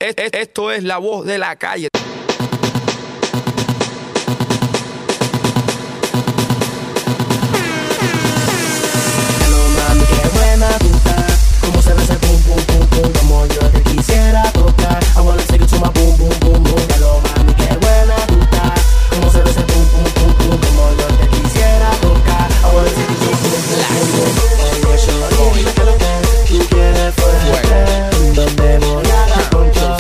Esto es la voz de la calle. Hello mami, qué buena tú estás. Cómo se ve ese pum pum pum pum, como yo te quisiera tocar. I wanna take it to my boom boom boom boom. Hello mami, qué buena tú estás. Cómo se ve ese pum pum pum pum, como yo te quisiera tocar. I wanna take it to my boom boom boom boom. Oye, shorty, dime que lo que tú quieres fuerte. Donde voy a dar con todo.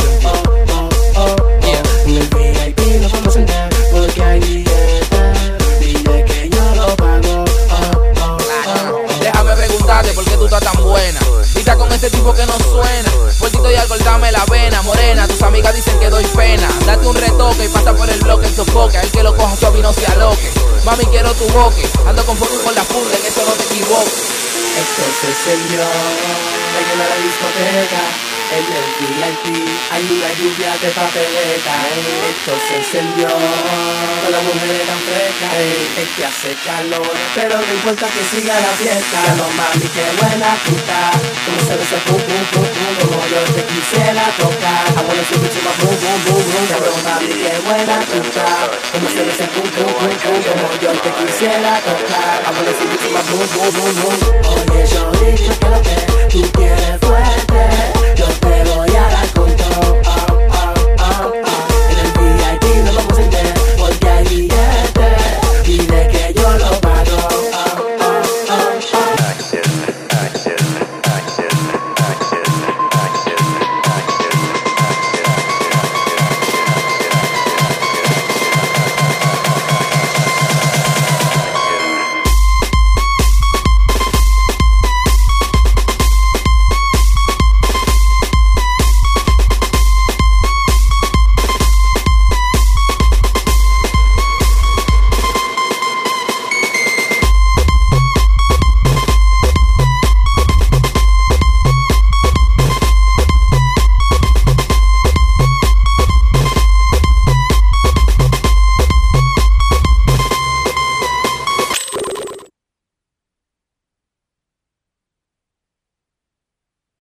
En el VIP nos vamos a sentar, porque hay billetes. Dile que yo lo pago. Déjame preguntarte por qué tú estás tan buena. Y estás con ese tipo que no suena. Por ti estoy al cortarme la vena, morena. Tus amigas dicen que doy pena. Date un retoque y pasa por el bloque en sofoque. El que lo coja suave y no se aloque. Mami, quiero tu boque. Ando con foco con la funda, en eso no te equivoques. Entonces el yo me llena la discoteca. En el VIP hay una lluvia de papeleta. Entonces el yo con las mujeres tan frescas. Es que hace calor, pero no importa que siga la fiesta. No mami, qué buena tú estás. Como se ve ese pum pum pum pum, como yo te quisiera tocar. I wanna see you my boom boom boom boom. No mami, qué buena tú estás. Como se ve ese pum pum pum pum, como yo te quisiera tocar. I wanna see you my boom boom boom boom. Oye, yo dije que lo que tú quieres